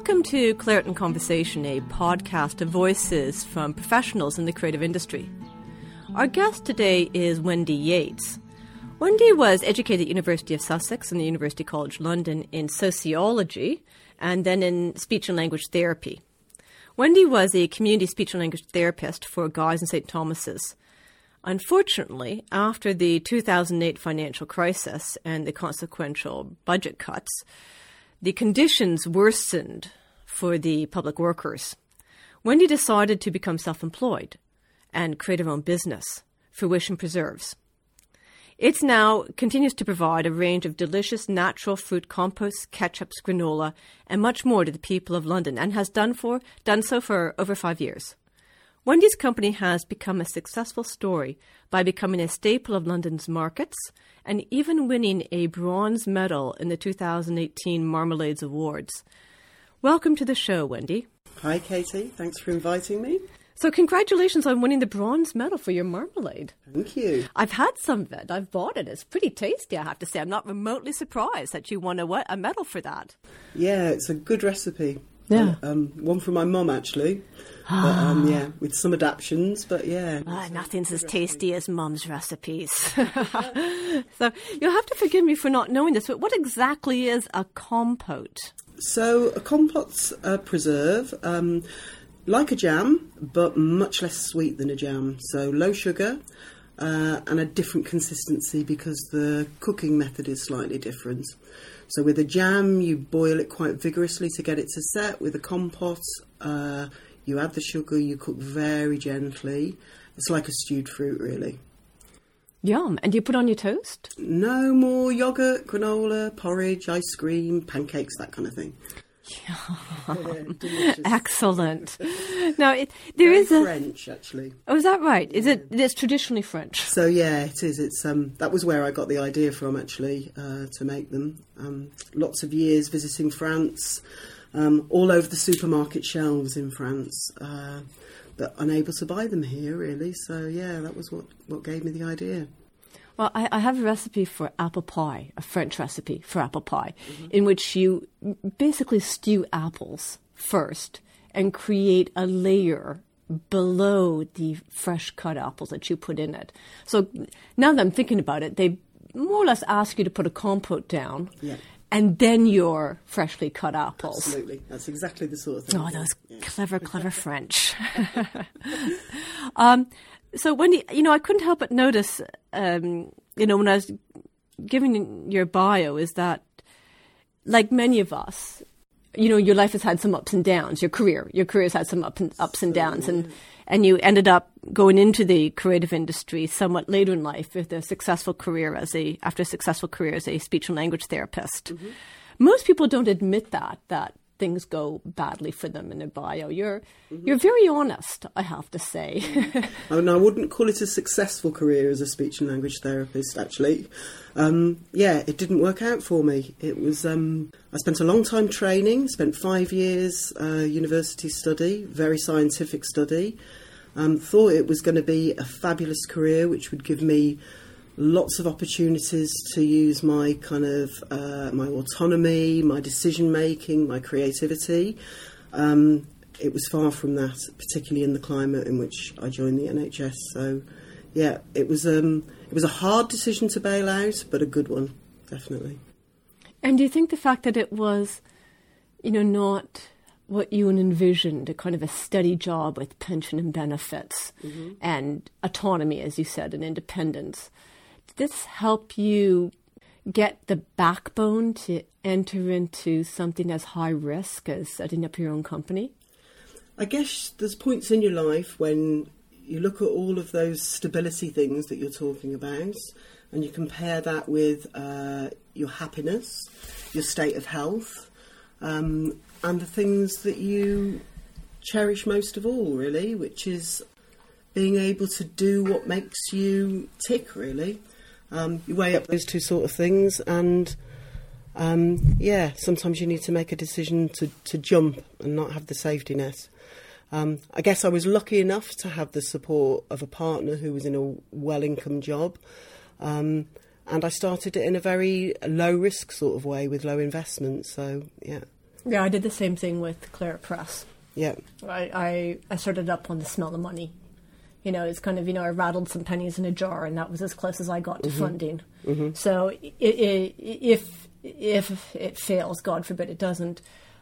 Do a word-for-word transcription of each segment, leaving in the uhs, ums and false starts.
Welcome to Clareton Conversation, a podcast of voices from professionals in the creative industry. Our guest today is Wendy Yates. Wendy was educated at the University of Sussex and the University College London in sociology and then in speech and language therapy. Wendy was a community speech and language therapist for Guy's and Saint Thomas's. Unfortunately, after the two thousand eight financial crisis and the consequential budget cuts, the conditions worsened for the public workers. Wendy decided to become self-employed and create her own business, Fruition Preserves. It now continues to provide a range of delicious natural fruit composts, ketchups, granola, and much more to the people of London, and has done for done so for over five years. Wendy's company has become a successful story by becoming a staple of London's markets and even winning a bronze medal in the two thousand eighteen Marmalades Awards. Welcome to the show, Wendy. Hi, Katie. Thanks for inviting me. So congratulations on winning the bronze medal for your marmalade. Thank you. I've had some of it. I've bought it. It's pretty tasty, I have to say. I'm not remotely surprised that you won a, a medal for that. Yeah, it's a good recipe. Yeah. Um, one from my mum, actually. But, um, yeah, with some adaptions, but yeah. Ah, nothing's as tasty as Mum's recipes. So you'll have to forgive me for not knowing this, but what exactly is a compote? So a compote's a preserve, um, like a jam, but much less sweet than a jam. So low sugar uh, and a different consistency because the cooking method is slightly different. So with a jam, you boil it quite vigorously to get it to set. With a compote, uh, you add the sugar, you cook very gently. It's like a stewed fruit, really. Yum. And do you put on your toast? No more yogurt, granola, porridge, ice cream, pancakes, that kind of thing. Yum. Yeah, excellent. Now, it, there Very is a... French, actually. Oh, is that right? Is it? It's traditionally French. So, yeah, it is. It's um, that was where I got the idea from, actually, uh, to make them. Um, lots of years visiting France, um, all over the supermarket shelves in France, uh, but unable to buy them here, really. So, yeah, that was what, what gave me the idea. Well, I, I have a recipe for apple pie, a French recipe for apple pie, mm-hmm. in which you basically stew apples first and create a layer below the fresh cut apples that you put in it. So now that I'm thinking about it, they more or less ask you to put a compote down. Yeah. And then your freshly cut apples. Absolutely. That's exactly the sort of thing. Oh, those yeah. clever, clever French. um, so, Wendy, you know, I couldn't help but notice, um, you know, when I was giving your bio, is that, like many of us, you know, your life has had some ups and downs. Your career, your career has had some up and, ups and downs, and and you ended up going into the creative industry somewhat later in life with a successful career as a after a successful career as a speech and language therapist. Mm-hmm. Most people don't admit that that things go badly for them in their bio. You're mm-hmm. you're very honest, I have to say. Mm-hmm. I mean, I wouldn't call it a successful career as a speech and language therapist, actually. Um, yeah, it didn't work out for me. It was, um, I spent a long time training, spent five years uh, university study, very scientific study. Um, thought it was going to be a fabulous career, which would give me lots of opportunities to use my kind of, uh, my autonomy, my decision making, my creativity. Um, it was far from that, particularly in the climate in which I joined the N H S. So, yeah, it was um, it was a hard decision to bail out, but a good one, definitely. And do you think the fact that it was, you know, not what you envisioned, a kind of a steady job with pension and benefits mm-hmm. and autonomy, as you said, and independence, did this help you get the backbone to enter into something as high risk as setting up your own company? I guess there's points in your life when you look at all of those stability things that you're talking about and you compare that with uh, your happiness, your state of health, um, and the things that you cherish most of all, really, which is being able to do what makes you tick, really. Um, you weigh up those two sort of things and, um, yeah, sometimes you need to make a decision to, to jump and not have the safety net. Um, I guess I was lucky enough to have the support of a partner who was in a well-income job, um, and I started it in a very low-risk sort of way with low investment, so, yeah. Yeah, I did the same thing with Claret Press. Yeah. I, I, I started up on the smell of money. You know, it's kind of, you know, I rattled some pennies in a jar, and that was as close as I got to mm-hmm. funding. Mm-hmm. So it, it, if if it fails, God forbid it doesn't,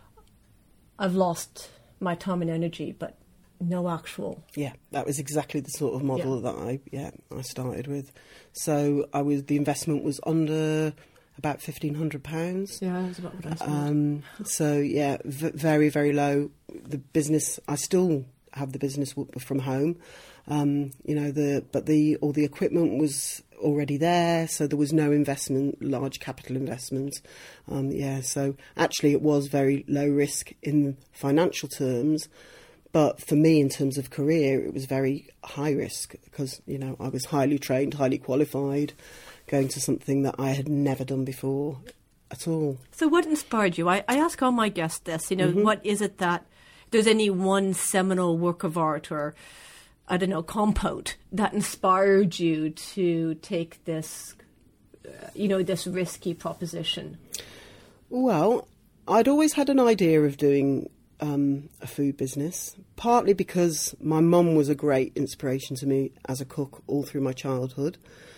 I've lost my time and energy, but no actual. Yeah, that was exactly the sort of model yeah. that I yeah I started with. So I was the investment was under about fifteen hundred pounds. Yeah, that's about what I spent. Um, so yeah, v- very very low. The business, I still have the business w- from home. Um, you know the but the all the equipment was already there, so there was no investment, large capital investment. Um, yeah, so actually it was very low risk in financial terms. But for me, in terms of career, it was very high risk because, you know, I was highly trained, highly qualified, going to something that I had never done before at all. So what inspired you? I, I ask all my guests this, you know, mm-hmm. what is it that, if there's any one seminal work of art or, I don't know, compote that inspired you to take this, uh, you know, this risky proposition? Well, I'd always had an idea of doing Um, a food business, partly because my mum was a great inspiration to me as a cook all through my childhood.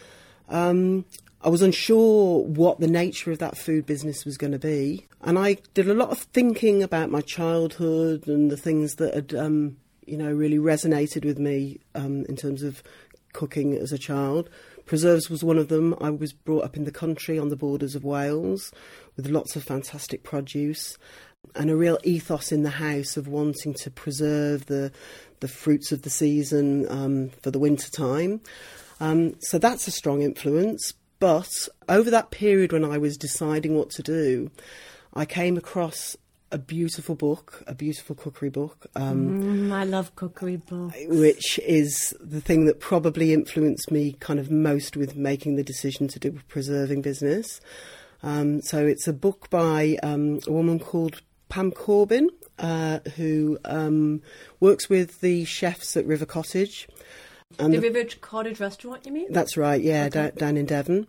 Um, I was unsure what the nature of that food business was going to be, and I did a lot of thinking about my childhood and the things that had, um, you know, really resonated with me um, in terms of cooking as a child. Preserves was one of them. I was brought up in the country on the borders of Wales with lots of fantastic produce, and a real ethos in the house of wanting to preserve the the fruits of the season um, for the winter time. Um, so that's a strong influence. But over that period when I was deciding what to do, I came across a beautiful book, a beautiful cookery book. Um, mm, I love cookery books. Which is the thing that probably influenced me kind of most with making the decision to do a preserving business. Um, so it's a book by um, a woman called Pam Corbin, uh, who um, works with the chefs at River Cottage. And the, the River Cottage restaurant, you mean? That's right, yeah, okay. down, down in Devon.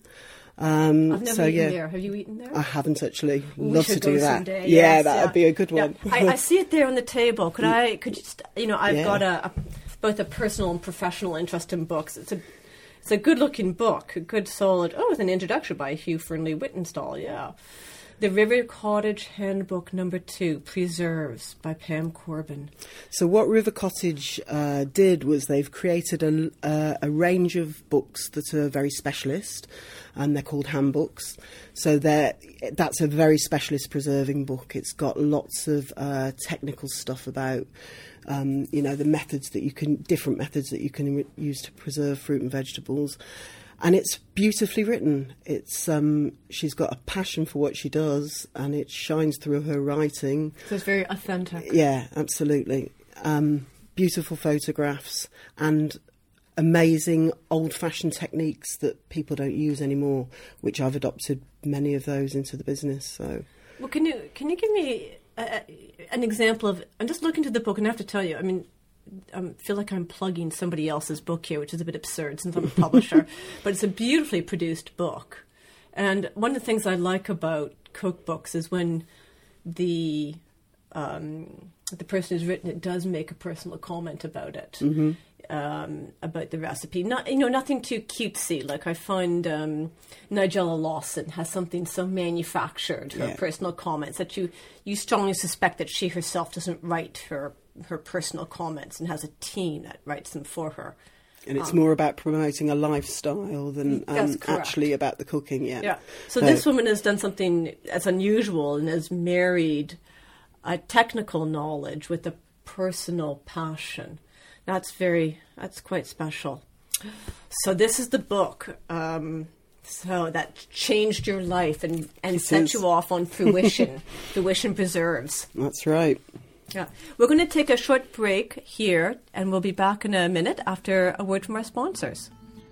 Um, I've never so, eaten yeah, there. Have you eaten there? I haven't actually. We Love to do that. Someday. Yeah, yes, that would yeah. be a good one. Yeah. I, I see it there on the table. Could I? Could you? St- you know, I've yeah. got a, a both a personal and professional interest in books. It's a it's a good looking book, a good solid. Oh, with an introduction by Hugh Fernley-Whittenstall. Yeah. The River Cottage Handbook Number Two, Preserves, by Pam Corbin. So what River Cottage uh, did was they've created a, uh, a range of books that are very specialist, and they're called handbooks. So they're, that's a very specialist preserving book. It's got lots of uh, technical stuff about, um, you know, the methods that you can, different methods that you can re- use to preserve fruit and vegetables. And it's beautifully written. It's um, she's got a passion for what she does, and it shines through her writing. So it's very authentic. Yeah, absolutely. Um, beautiful photographs and amazing old-fashioned techniques that people don't use anymore, which I've adopted many of those into the business. So, well, can you can you give me a, an example of? I'm just looking to the book, and I have to tell you, I mean, I feel like I'm plugging somebody else's book here, which is a bit absurd since I'm a publisher, but it's a beautifully produced book. And one of the things I like about cookbooks is when the um, the person who's written it does make a personal comment about it, mm-hmm. um, about the recipe. Not you know nothing too cutesy. Like I find um, Nigella Lawson has something so manufactured, her yeah. personal comments, that you you strongly suspect that she herself doesn't write her. her personal comments and has a team that writes them for her. And it's um, more about promoting a lifestyle than um, actually about the cooking, yeah. Yeah. So uh, this woman has done something that's unusual and has married a technical knowledge with a personal passion. That's very, that's quite special. So this is the book um, so that changed your life and, and set is. you off on fruition. Fruition Preserves. That's right. Yeah, we're going to take a short break here, and we'll be back in a minute after a word from our sponsors.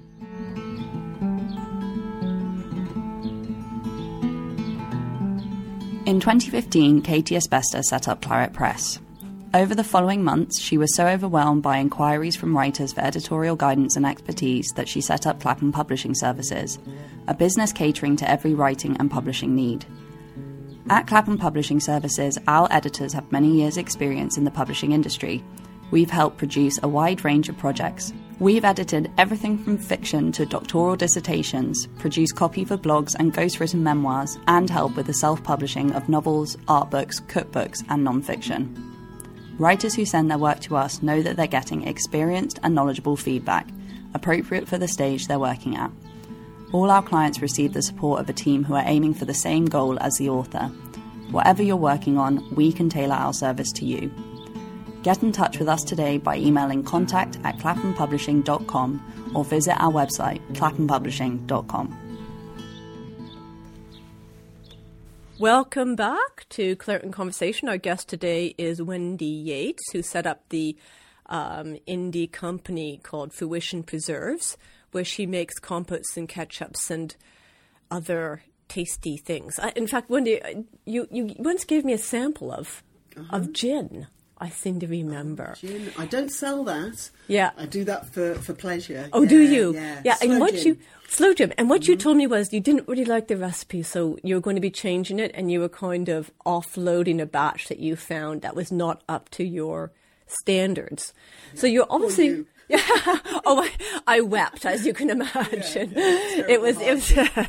In twenty fifteen, Katie Asbestos set up Claret Press. Over the following months, she was so overwhelmed by inquiries from writers for editorial guidance and expertise that she set up Clapham Publishing Services, a business catering to every writing and publishing need. At Clapham Publishing Services, our editors have many years' experience in the publishing industry. We've helped produce a wide range of projects. We've edited everything from fiction to doctoral dissertations, produced copy for blogs and ghostwritten memoirs, and helped with the self-publishing of novels, art books, cookbooks, and non-fiction. Writers who send their work to us know that they're getting experienced and knowledgeable feedback, appropriate for the stage they're working at. All our clients receive the support of a team who are aiming for the same goal as the author. Whatever you're working on, we can tailor our service to you. Get in touch with us today by emailing contact at clapham publishing dot com or visit our website, clapham publishing dot com. Welcome back to Claret in Conversation. Our guest today is Wendy Yates, who set up the um, indie company called Fruition Preserves, where she makes compotes and ketchups and other tasty things. I, in fact, Wendy, you, you once gave me a sample of uh-huh. of gin. I seem to remember. Oh, gin. I don't sell that. Yeah. I do that for, for pleasure. Oh, yeah, do you? Yeah. Yeah. Slow and what gin. you slow gin. And what mm-hmm. you told me was you didn't really like the recipe, so you were going to be changing it, and you were kind of offloading a batch that you found that was not up to your standards. So you're obviously. You. Yeah. Oh, I, I wept, as you can imagine. Yeah, yeah, it was, it was,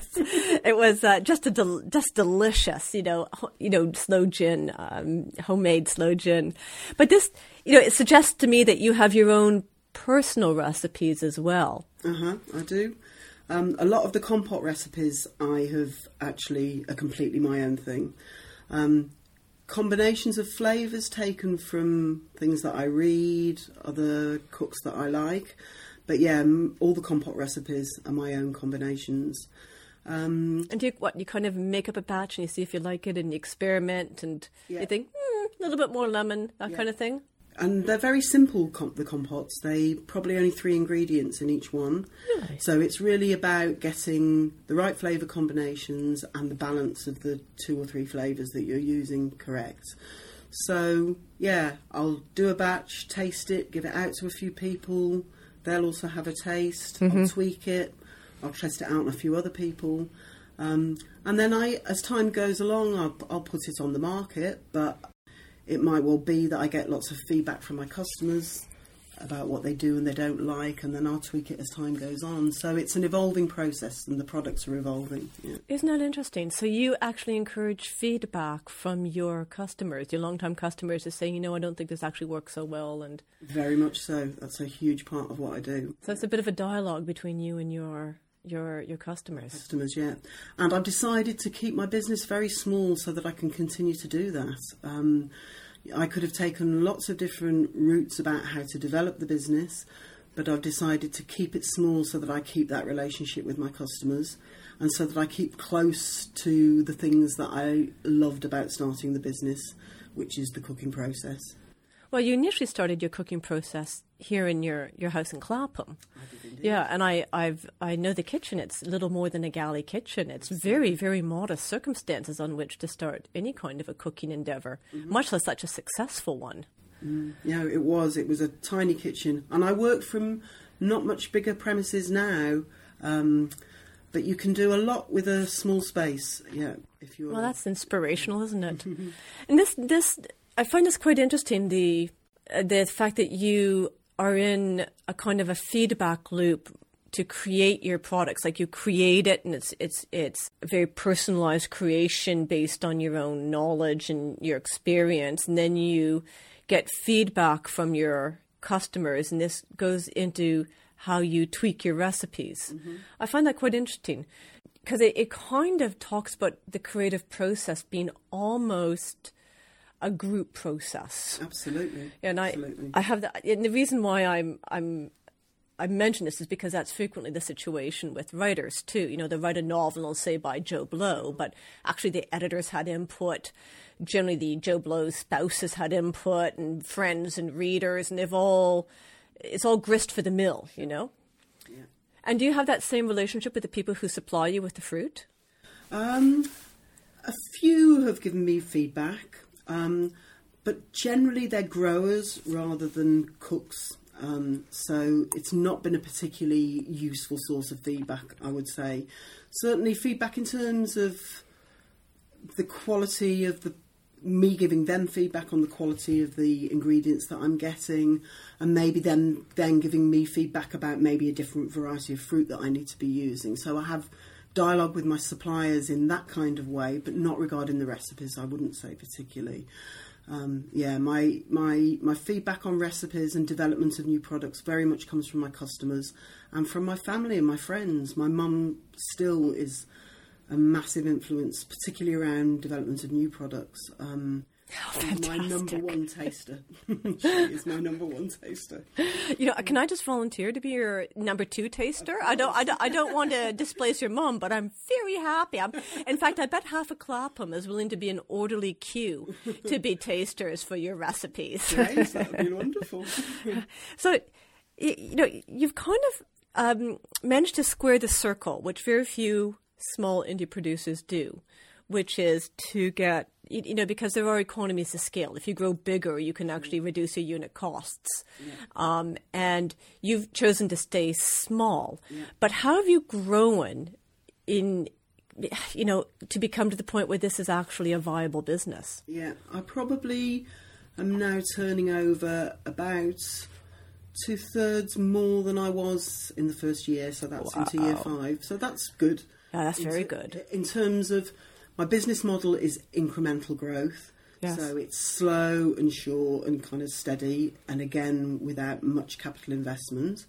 it was uh, just a del- just delicious, you know, ho- you know, slow gin, um, homemade slow gin. But this, you know, it suggests to me that you have your own personal recipes as well. Uh huh. I do. Um, a lot of the compote recipes I have actually are completely my own thing. Um, Combinations of flavours taken from things that I read, other cooks that I like. But yeah, m- all the compote recipes are my own combinations. Um, and do you, what, you kind of make up a batch and you see if you like it and you experiment and yeah. you think, hmm, a little bit more lemon, that yeah. kind of thing? And they're very simple, comp- the compotes. They probably only three ingredients in each one. Really? So it's really about getting the right flavour combinations and the balance of the two or three flavours that you're using correct. So, yeah, I'll do a batch, taste it, give it out to a few people. They'll also have a taste. Mm-hmm. I'll tweak it. I'll test it out on a few other people. Um, and then I, as time goes along, I'll, I'll put it on the market, but it might well be that I get lots of feedback from my customers about what they do and they don't like, and then I'll tweak it as time goes on. So it's an evolving process, and the products are evolving. Yeah. Isn't that interesting? So you actually encourage feedback from your customers, your long-time customers, to say, you know, I don't think this actually works so well. And very much so. That's a huge part of what I do. So it's a bit of a dialogue between you and your your your customers. Customers, yeah. And I've decided to keep my business very small so that I can continue to do that. Um, I could have taken lots of different routes about how to develop the business, but I've decided to keep it small so that I keep that relationship with my customers and so that I keep close to the things that I loved about starting the business, which is the cooking process. Well, you initially started your cooking process here in your, your house in Clapham. I did indeed. Yeah, and I I've I know the kitchen. It's little more than a galley kitchen. It's very, very modest circumstances on which to start any kind of a cooking endeavour, mm-hmm. much less such a successful one. Mm, yeah, it was. It was a tiny kitchen. And I work from not much bigger premises now, um, but you can do a lot with a small space. Yeah, if you're. Well, that's inspirational, isn't it? And this this. I find this quite interesting, the uh, the fact that you are in a kind of a feedback loop to create your products. Like you create it and it's it's it's a very personalized creation based on your own knowledge and your experience. And then you get feedback from your customers, and this goes into how you tweak your recipes. Mm-hmm. I find that quite interesting because it, it kind of talks about the creative process being almost a group process. Absolutely. And I, Absolutely. I have that. And the reason why I'm, I'm, I mention this is because that's frequently the situation with writers too. You know, they write a novel, and say by Joe Blow, but actually the editors had input. Generally, the Joe Blow's spouses had input, and friends and readers, and they've all, it's all grist for the mill. You know. Yeah. And do you have that same relationship with the people who supply you with the fruit? Um, a few have given me feedback. Um, but generally they're growers rather than cooks. Um, so it's not been a particularly useful source of feedback, I would say. Certainly feedback in terms of the quality of the me giving them feedback on the quality of the ingredients that I'm getting, and maybe them then giving me feedback about maybe a different variety of fruit that I need to be using. So I have dialogue with my suppliers in that kind of way, but not regarding the recipes, I wouldn't say particularly. Um, yeah, my, my my feedback on recipes and development of new products very much comes from my customers and from my family and my friends. My mum still is a massive influence, particularly around development of new products. Um, oh, my number one taster. She is my number one taster. You know, can I just volunteer to be your number two taster? I don't, I don't, I don't want to displace your mum, but I'm very happy. I'm, in fact, I bet half of Clapham is willing to be an orderly queue to be tasters for your recipes. Yes, that would be wonderful. So, you know, you've kind of um, managed to square the circle, which very few small indie producers do, which is to get, you know, because there are economies of scale. If you grow bigger, you can actually reduce your unit costs. Yeah. Um, and you've chosen to stay small. Yeah. But how have you grown in, you know, to become to the point where this is actually a viable business? Yeah, I probably am now turning over about two thirds more than I was in the first year. So that's wow. into year five. So that's good. Yeah, that's in very ter- good. In terms of my business model is incremental growth. Yes. So it's slow and short and kind of steady, and again, without much capital investment.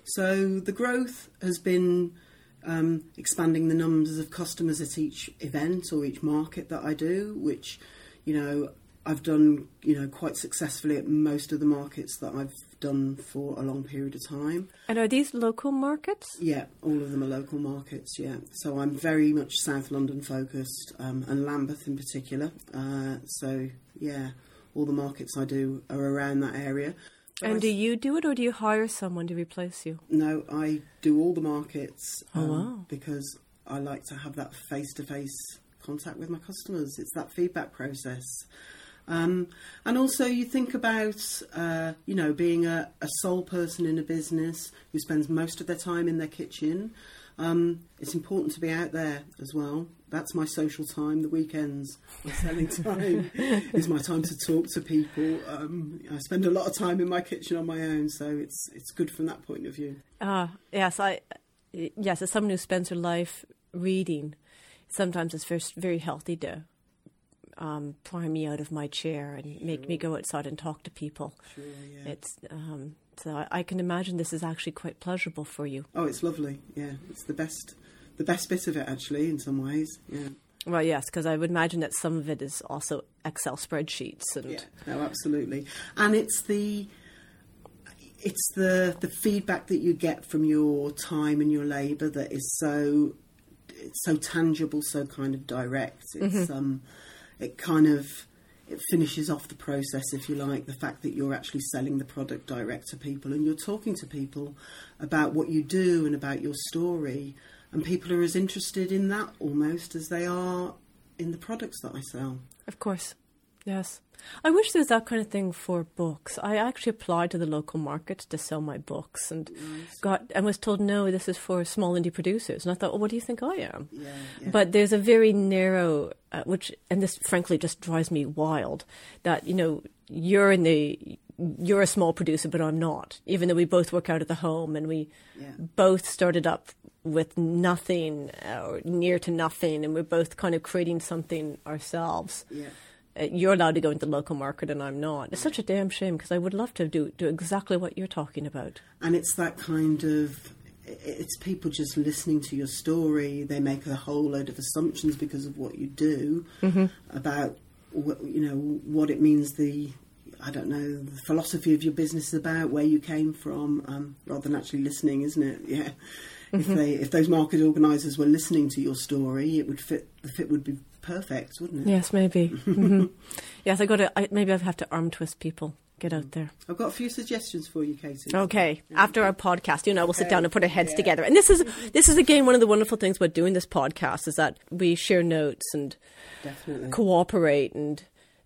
So the growth has been um, expanding the numbers of customers at each event or each market that I do, which, you know, I've done, you know, quite successfully at most of the markets that I've done for a long period of time. And are these local markets? Yeah, all of them are local markets, yeah. So I'm very much South London focused, um, and Lambeth in particular. Uh, so, yeah, all the markets I do are around that area. But and I, do you do it, or do you hire someone to replace you? No, I do all the markets um, oh, wow. because I like to have that face-to-face contact with my customers. It's that feedback process. Um, and also you think about, uh, you know, being a, a sole person in a business who spends most of their time in their kitchen. Um, it's important to be out there as well. That's my social time. The weekends, my selling time is my time to talk to people. Um, I spend a lot of time in my kitchen on my own, so it's it's good from that point of view. Ah, uh, yes, I yes, as someone who spends her life reading, sometimes it's very, very healthy to Um, pry me out of my chair and sure. make me go outside and talk to people. Sure, yeah. It's um, so I, I can imagine this is actually quite pleasurable for you. Oh, it's lovely. Yeah, it's the best, the best bit of it actually. In some ways, yeah. Well, yes, because I would imagine that some of it is also Excel spreadsheets and. Yeah, no, absolutely, and it's the. It's the the feedback that you get from your time and your labour that is so, it's so tangible, so kind of direct. It's mm-hmm. um. It kind of, it finishes off the process, if you like, the fact that you're actually selling the product direct to people and you're talking to people about what you do and about your story, and people are as interested in that almost as they are in the products that I sell. Of course, yes. I wish there was that kind of thing for books. I actually applied to the local market to sell my books and nice. got and was told, no, this is for small indie producers. And I thought, well, what do you think I am? Yeah, yeah. But there's a very narrow, uh, which, and this frankly just drives me wild, that, you know, you're in the, you're a small producer, but I'm not, even though we both work out of the home and we yeah. both started up with nothing or near to nothing, and we're both kind of creating something ourselves. Yeah. You're allowed to go into the local market and I'm not. It's such a damn shame because I would love to do do exactly what you're talking about. And it's that kind of, it's people just listening to your story. They make a whole load of assumptions because of what you do mm-hmm. about, you know, what it means, the, I don't know, the philosophy of your business is about, where you came from, um, rather than actually listening, isn't it? Yeah. Mm-hmm. If they, if those market organisers were listening to your story, it would fit, the fit would be perfect, wouldn't it? Yes, maybe. mm-hmm. Yes, I got to. I, maybe I have to arm twist people. Get out there. I've got a few suggestions for you, Katie. Okay, yeah. After our podcast, you and I will okay. sit down and put our heads yeah. together. And this is this is again one of the wonderful things about doing this podcast is that we share notes and Definitely. cooperate and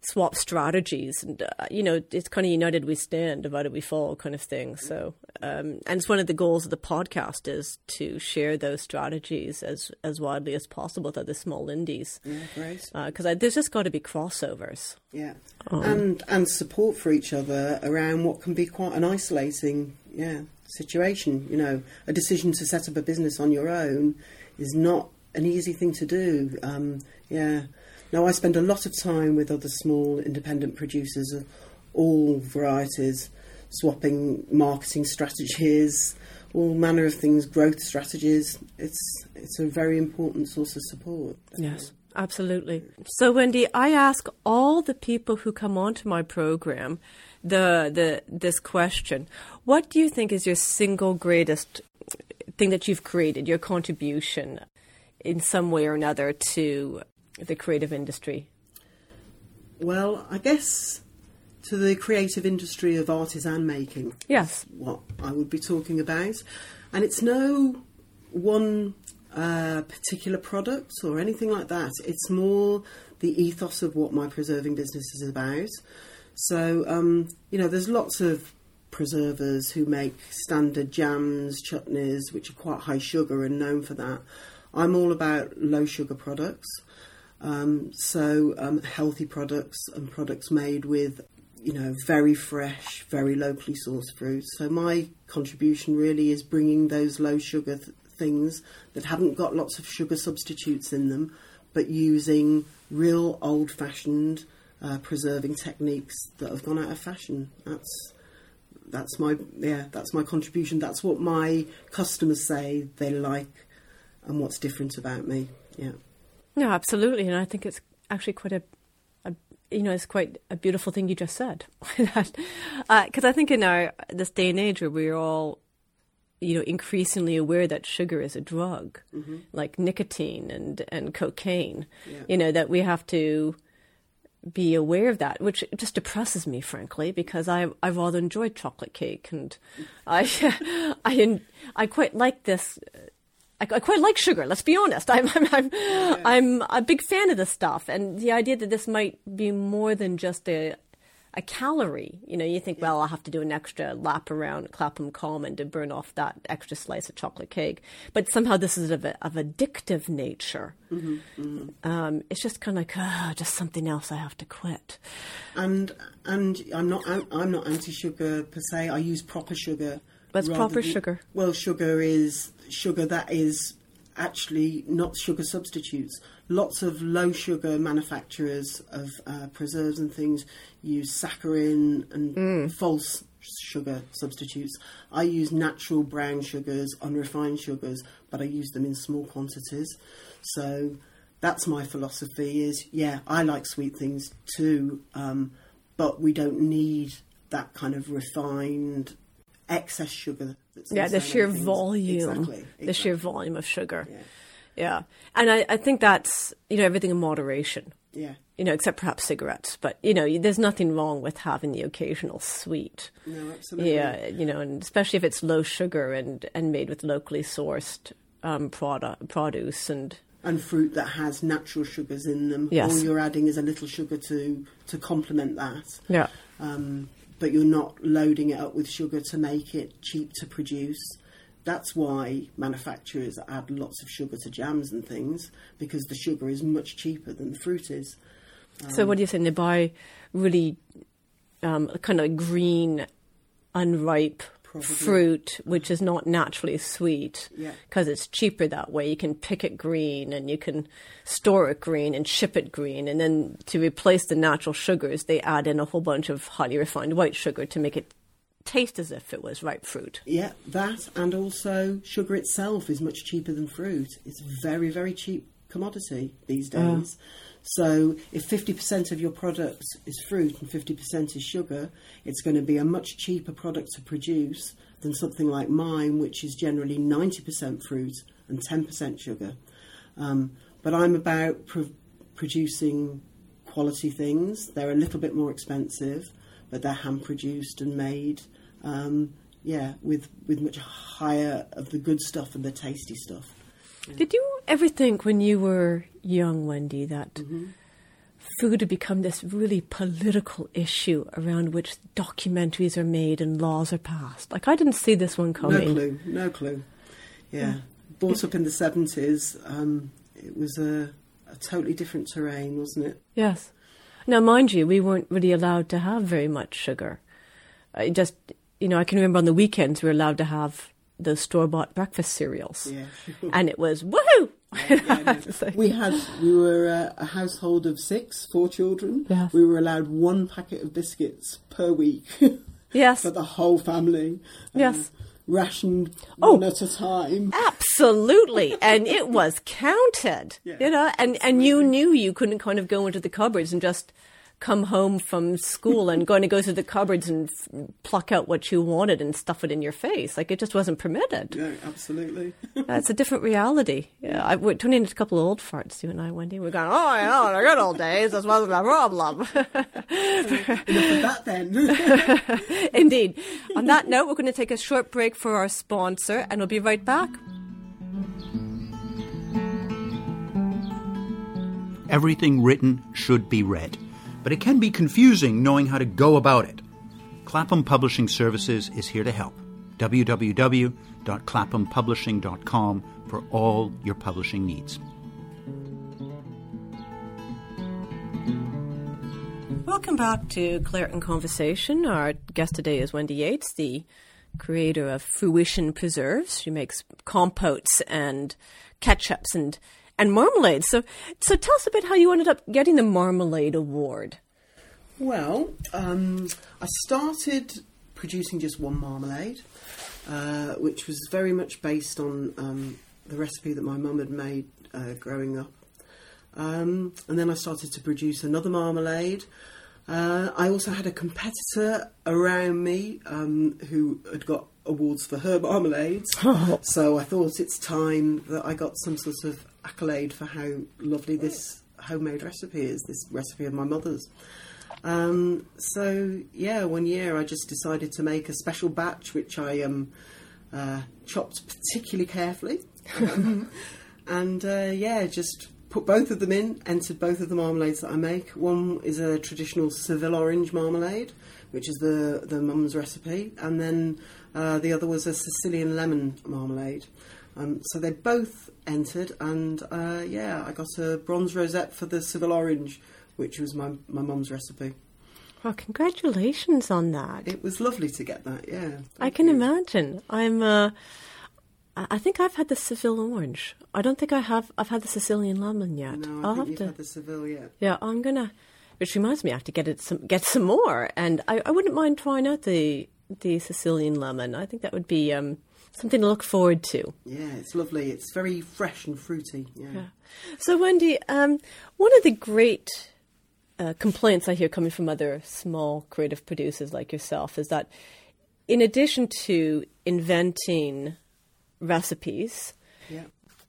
swap strategies, and uh, you know, it's kind of united we stand, divided we fall kind of thing. So, um, and it's one of the goals of the podcast is to share those strategies as as widely as possible with other small indies. Yeah, great. Because uh, there's just got to be crossovers. Yeah, um, and and support for each other around what can be quite an isolating, yeah, situation. You know, a decision to set up a business on your own is not an easy thing to do. Um, yeah. Now, I spend a lot of time with other small independent producers of all varieties, swapping marketing strategies, all manner of things, growth strategies. It's it's a very important source of support. Yes, absolutely. So, Wendy, I ask all the people who come onto my program the the this question: what do you think is your single greatest thing that you've created, your contribution in some way or another to the creative industry? Well, I guess to the creative industry of artisan making. Yes. What I would be talking about. And it's no one uh, particular product or anything like that. It's more the ethos of what my preserving business is about. So, um, you know, there's lots of preservers who make standard jams, chutneys, which are quite high sugar and known for that. I'm all about low sugar products. Um, so um, healthy products and products made with, you know, very fresh, very locally sourced fruit. So my contribution really is bringing those low sugar th- things that haven't got lots of sugar substitutes in them, but using real old-fashioned uh, preserving techniques that have gone out of fashion. That's that's my yeah, that's my contribution. That's what my customers say they like, and what's different about me. Yeah. No, absolutely, and I think it's actually quite a, a you know, it's quite a beautiful thing you just said. Because uh, I think in our this day and age where we're all, you know, increasingly aware that sugar is a drug, mm-hmm. like nicotine and and cocaine, yeah. you know, that we have to be aware of that, which just depresses me, frankly, because I I rather enjoy chocolate cake, and I I I quite like this. I quite like sugar. Let's be honest. I'm I'm I'm, yeah. I'm a big fan of this stuff, and the idea that this might be more than just a a calorie. You know, you think, yeah. well, I'll have to do an extra lap around Clapham Common to burn off that extra slice of chocolate cake, but somehow this is of a, of addictive nature. Mm-hmm, mm-hmm. Um, it's just kind of like oh, just something else I have to quit. And and I'm not I'm not anti-sugar per se. I use proper sugar. What's proper than, sugar? Well, sugar is sugar that is actually not sugar substitutes. Lots of low sugar manufacturers of uh, preserves and things use saccharin and mm. false sugar substitutes. I use natural brown sugars, unrefined sugars, but I use them in small quantities. So that's my philosophy is, yeah, I like sweet things too, um, but we don't need that kind of refined excess sugar. That's yeah, the sheer things. volume, exactly, exactly. the sheer volume of sugar. Yeah, yeah. and I, I think that's, you know, everything in moderation. Yeah, you know, except perhaps cigarettes. But you know, there's nothing wrong with having the occasional sweet. No, absolutely. Yeah, you know, and especially if it's low sugar and and made with locally sourced um, product produce and. And fruit that has natural sugars in them. Yes. All you're adding is a little sugar to to complement that. Yeah. Um, but you're not loading it up with sugar to make it cheap to produce. That's why manufacturers add lots of sugar to jams and things, because the sugar is much cheaper than the fruit is. Um, so what do you say? They buy really um, kind of green, unripe Probably. fruit, which is not naturally sweet, because yeah. it's cheaper that way. You can pick it green and you can store it green and ship it green. And then to replace the natural sugars, they add in a whole bunch of highly refined white sugar to make it taste as if it was ripe fruit. Yeah, that, and also sugar itself is much cheaper than fruit. It's a very, very cheap commodity these days. Uh. So if fifty percent of your product is fruit and fifty percent is sugar, it's going to be a much cheaper product to produce than something like mine, which is generally ninety percent fruit and ten percent sugar. Um, but I'm about pro- producing quality things. They're a little bit more expensive, but they're hand-produced and made, um, yeah, with, with much higher of the good stuff and the tasty stuff. Did you ever think when you were young, Wendy, that mm-hmm. food had become this really political issue around which documentaries are made and laws are passed. Like, I didn't see this one coming. No clue, no clue. Yeah. Brought up in the seventies, um, it was a, a totally different terrain, wasn't it? Yes. Now, mind you, we weren't really allowed to have very much sugar. I just, you know, I can remember on the weekends we were allowed to have the store-bought breakfast cereals. Yeah, sure. And it was, woohoo! Yeah, yeah, no. We had, we were uh, a household of six, four children. Yes. We were allowed one packet of biscuits per week. Yes. For the whole family. Yes. Uh, rationed Oh, one at a time. Absolutely. And it was counted, Yeah, you know, and, and you knew you couldn't kind of go into the cupboards and just come home from school and going to go through the cupboards and f- pluck out what you wanted and stuff it in your face. Like, it just wasn't permitted. No, absolutely. It's a different reality. Yeah, I, we're turning into a couple of old farts, you and I, Wendy. We're going, oh, I know, in the good old days, this wasn't a problem. Enough of that then. Indeed. On that note, we're going to take a short break for our sponsor, and we'll be right back. Everything written should be read, but it can be confusing knowing how to go about it. Clapham Publishing Services is here to help. w w w dot clapham publishing dot com for all your publishing needs. Welcome back to Clare in Conversation. Our guest today is Wendy Yates, the creator of Fruition Preserves. She makes compotes and ketchups and and marmalade. So, so tell us a bit how you ended up getting the Marmalade Award. Well, um, I started producing just one marmalade, uh, which was very much based on um, the recipe that my mum had made uh, growing up. Um, and then I started to produce another marmalade. Uh, I also had a competitor around me um, who had got awards for her marmalades. Oh. So I thought it's time that I got some sort of accolade for how lovely this homemade recipe is, this recipe of my mother's. Um, so, yeah, one year I just decided to make a special batch, which I um, uh, chopped particularly carefully. and, uh, yeah, just put both of them in, entered both of the marmalades that I make. One is a traditional Seville orange marmalade, which is the, the mum's recipe. And then uh, the other was a Sicilian lemon marmalade. Um, so they both entered, and, uh, yeah, I got a bronze rosette for the Seville orange, which was my my mum's recipe. Well, congratulations on that. It was lovely to get that, yeah. I can you. imagine. I'm, uh, I think I've had the Seville orange. I don't think I have, I've had the Sicilian lemon yet. No, I I'll think have you've to, had the Seville yet. Yeah, I'm going to, which reminds me, I have to get it some, get some more. And I, I wouldn't mind trying out the, the Sicilian lemon. I think that would be um, something to look forward to. Yeah, it's lovely. It's very fresh and fruity, yeah. yeah. So, Wendy, um, one of the great Uh, complaints I hear coming from other small creative producers like yourself is that in addition to inventing recipes, yeah.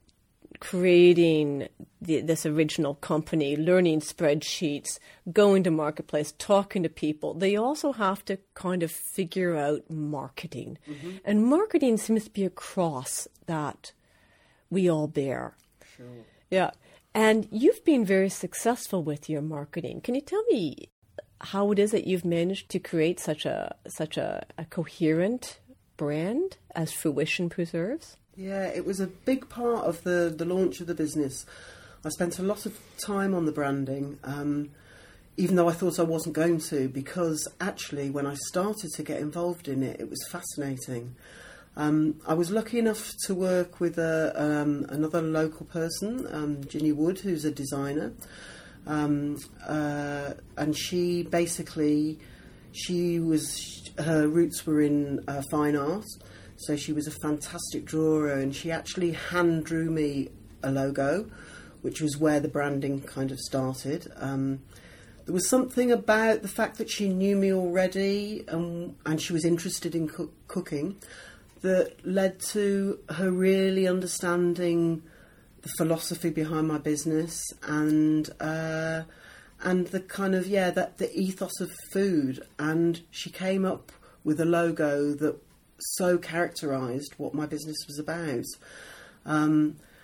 creating the, this original company, learning spreadsheets, going to marketplace, talking to people, they also have to kind of figure out marketing. Mm-hmm. And marketing seems to be a cross that we all bear. Sure. Yeah. And you've been very successful with your marketing. Can you tell me how it is that you've managed to create such a such a, a coherent brand as Fruition Preserves? Yeah, it was a big part of the, the launch of the business. I spent a lot of time on the branding, um, even though I thought I wasn't going to, because actually when I started to get involved in it, it was fascinating. Um, I was lucky enough to work with a, um, another local person, um, Ginny Wood, who's a designer, um, uh, and she basically, she was, her roots were in uh, fine art, so she was a fantastic drawer, and she actually hand drew me a logo, which was where the branding kind of started. Um, there was something about the fact that she knew me already, um, and she was interested in co- cooking, that led to her really understanding the philosophy behind my business and uh, and the kind of, yeah, that the ethos of food. And she came up with a logo that so characterised what my business was about. Um,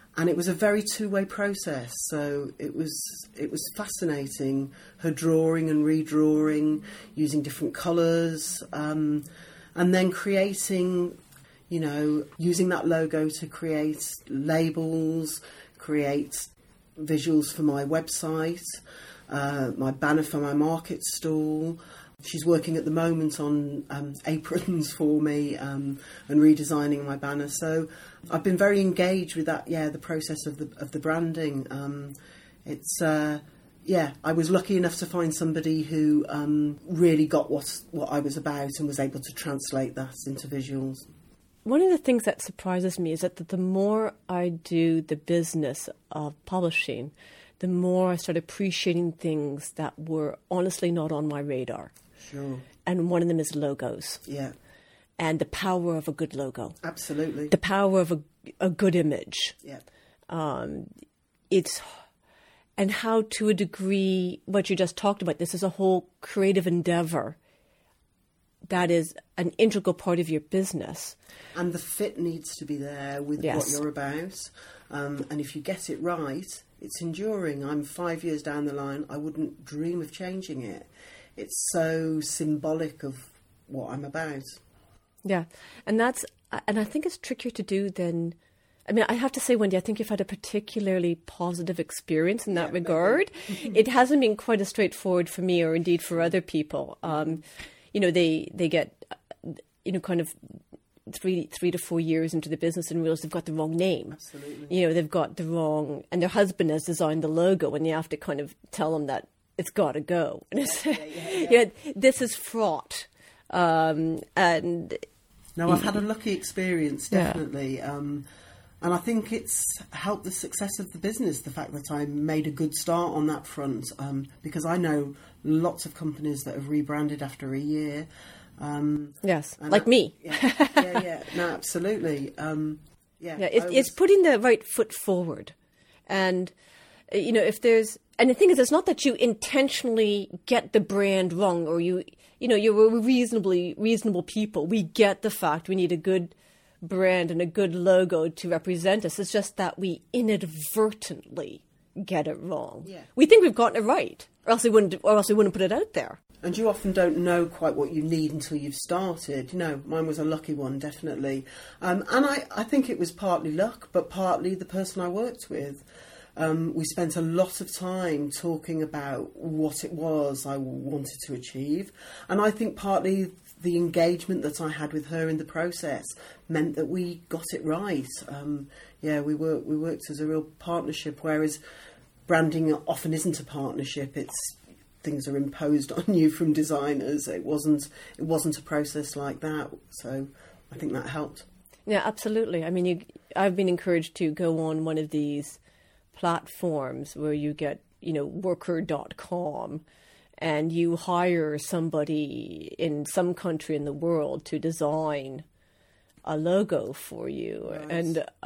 and it was a very two-way process. So it was it was fascinating, her drawing and redrawing, using different colours, um, and then creating, you know, using that logo to create labels, create visuals for my website, uh, my banner for my market stall. She's working at the moment on um, aprons for me um, and redesigning my banner. So I've been very engaged with that. Yeah, the process of the of the branding. Um, it's uh, yeah. I was lucky enough to find somebody who um, really got what what I was about and was able to translate that into visuals. One of the things that surprises me is that the more I do the business of publishing, the more I start appreciating things that were honestly not on my radar. Sure. And one of them is logos. Yeah. And the power of a good logo. Absolutely. The power of a, a good image. Yeah. Um, it's, and how to a degree, what you just talked about, this is a whole creative endeavor that is an integral part of your business. And the fit needs to be there with Yes. what you're about. Um, and if you get it right, it's enduring. I'm five years down the line. I wouldn't dream of changing it. It's so symbolic of what I'm about. Yeah. And that's, and I think it's trickier to do than, I mean, I have to say, Wendy, I think you've had a particularly positive experience in that Yeah, regard. It hasn't been quite as straightforward for me or indeed for other people. Um, you know, they, they get, you know, kind of three three to four years into the business and realize they've got the wrong name. Absolutely. You know, they've got the wrong, and their husband has designed the logo, and you have to kind of tell them that it's got to go. And it's, Yeah, yeah, yeah. you know, this is fraught. Um, and No, I've had a lucky experience, Yeah. definitely. Um, and I think it's helped the success of the business, the fact that I made a good start on that front, um, because I know lots of companies that have rebranded after a year. Um, yes, and like I- me. Yeah, yeah, yeah. No, absolutely. Um, yeah, Yeah, it's, I it's was- putting the right foot forward. And, uh, you know, if there's, and the thing is, it's not that you intentionally get the brand wrong or you, you know, you're reasonably reasonable people. We get the fact we need a good brand and a good logo to represent us. It's just that we inadvertently get it wrong. Yeah. We think we've gotten it right, or else we wouldn't, or else we wouldn't put it out there. And you often don't know quite what you need until you've started. You know, mine was a lucky one, definitely. Um, and I, I think it was partly luck, but partly the person I worked with. Um, we spent a lot of time talking about what it was I wanted to achieve. And I think partly the engagement that I had with her in the process meant that we got it right. Um, yeah, we worked, we worked as a real partnership, whereas branding often isn't a partnership. It's things are imposed on you from designers. It wasn't it wasn't a process like that. So I think that helped. Yeah, absolutely. I mean, you, I've been encouraged to go on one of these platforms where you get, you know, worker dot com and you hire somebody in some country in the world to design a logo for you. Nice. And, uh,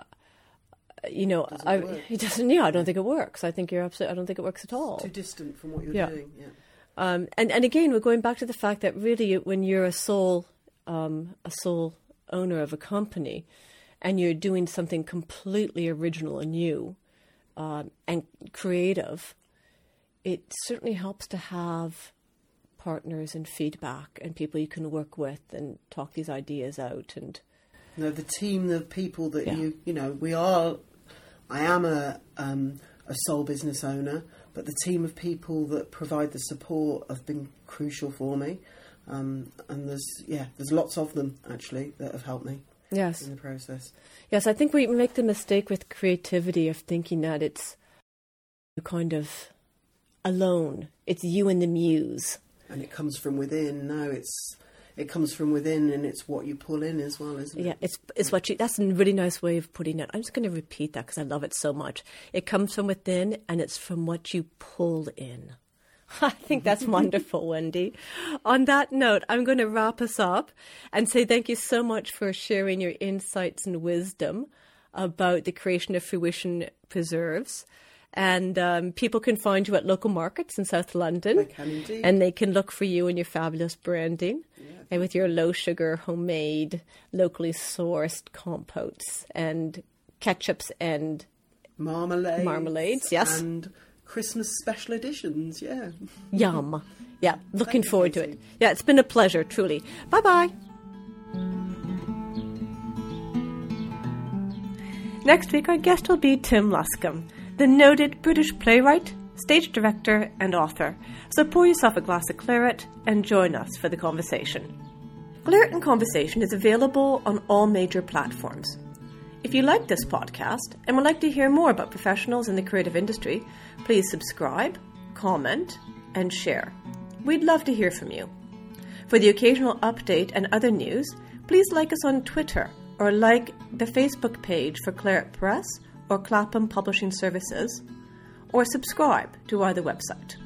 you know, Does it I, work? it doesn't, yeah, I don't think it works. I think you're absolutely, I don't think it works at all. Too distant from what you're Yeah. doing. Yeah. Um, and, and again, we're going back to the fact that really when you're a sole, um, a sole owner of a company and you're doing something completely original and new um, and creative, it certainly helps to have partners and feedback and people you can work with and talk these ideas out. And No, the team, the people that Yeah. you, you know, we are, I am a, um, a sole business owner, but the team of people that provide the support have been crucial for me. Um, and there's, yeah, there's lots of them actually that have helped me yes, in the process. yes, I think we make the mistake with creativity of thinking that it's kind of alone. It's you and the muse. And it comes from within. No, it's, it comes from within and it's what you pull in as well, isn't it? Yeah, it's it's what you. That's a really nice way of putting it. I'm just going to repeat that because I love it so much. It comes from within, and it's from what you pull in. I think that's wonderful, Wendy. On that note, I'm going to wrap us up and say thank you so much for sharing your insights and wisdom about the creation of Fruition Preserves. And um, people can find you at local markets in South London. They can indeed. And they can look for you and your fabulous branding. Yeah. And with your low sugar, homemade, locally sourced compotes and ketchups and marmalades. Marmalades, yes. And Christmas special editions, yeah. Yum. Yeah, looking Thank you, forward to Katie. it. Yeah, it's been a pleasure, truly. Bye-bye. Next week, our guest will be Tim Luscombe, the noted British playwright, stage director, and author. So pour yourself a glass of claret and join us for the conversation. Claret and Conversation is available on all major platforms. If you like this podcast and would like to hear more about professionals in the creative industry, please subscribe, comment, and share. We'd love to hear from you. For the occasional update and other news, please like us on Twitter or like the Facebook page for Claret Press or Clapham Publishing Services, or subscribe to either website.